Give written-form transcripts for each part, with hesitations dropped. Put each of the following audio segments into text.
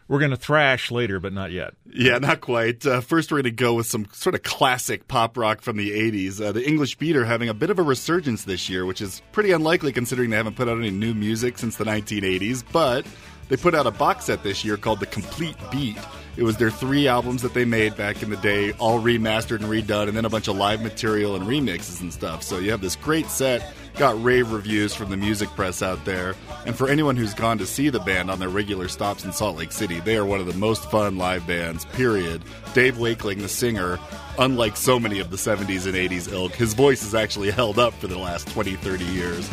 We're going to thrash later, but not yet. Yeah, not quite. First, we're going to go with some sort of classic pop rock from the 80s. The English Beat are having a bit of a resurgence this year, which is pretty unlikely considering they haven't put out any new music since the 1980s. But they put out a box set this year called The Complete Beat. It was their 3 albums that they made back in the day, all remastered and redone, and then a bunch of live material and remixes and stuff. So you have this great set, got rave reviews from the music press out there. And for anyone who's gone to see the band on their regular stops in Salt Lake City, they are one of the most fun live bands, period. Dave Wakeling, the singer, unlike so many of the 70s and 80s ilk, his voice has actually held up for the last 20, 30 years.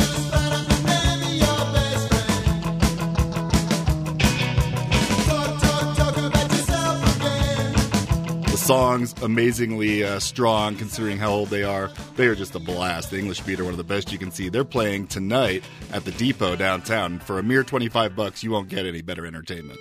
Songs amazingly strong considering how old they are. They are just a blast. The English Beat are one of the best you can see. They're playing tonight at the Depot downtown. For a mere $25, you won't get any better entertainment.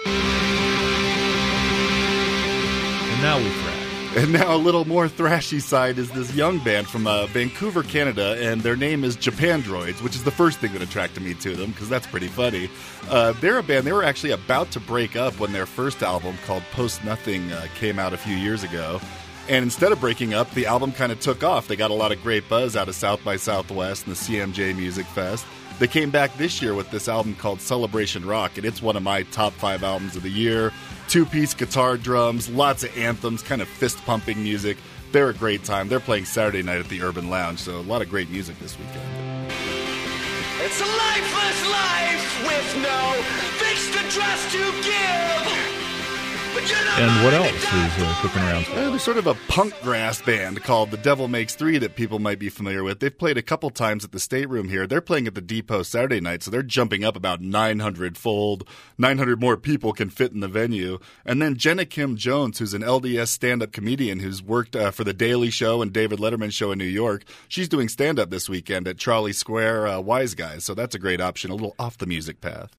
And now we thrash. And now a little more thrashy side is this young band from Vancouver, Canada, and their name is Japandroids, which is the first thing that attracted me to them, because that's pretty funny. They're a band, they were actually about to break up when their first album, called Post Nothing, came out a few years ago. And instead of breaking up, the album kind of took off. They got a lot of great buzz out of South by Southwest and the CMJ Music Fest. They came back this year with this album called Celebration Rock, and it's one of my top 5 albums of the year. 2-piece guitar, drums, lots of anthems, kind of fist-pumping music. They're a great time. They're playing Saturday night at the Urban Lounge, so a lot of great music this weekend. It's a lifeless life with no fixed address to give. And what else is cooking around? There's sort of a punk grass band called The Devil Makes Three that people might be familiar with. They've played a couple times at the State Room here. They're playing at the Depot Saturday night, so they're jumping up about 900-fold. 900 more people can fit in the venue. And then Jenna Kim Jones, who's an LDS stand-up comedian who's worked for The Daily Show and David Letterman Show in New York. She's doing stand-up this weekend at Trolley Square Wise Guys, so that's a great option, a little off the music path.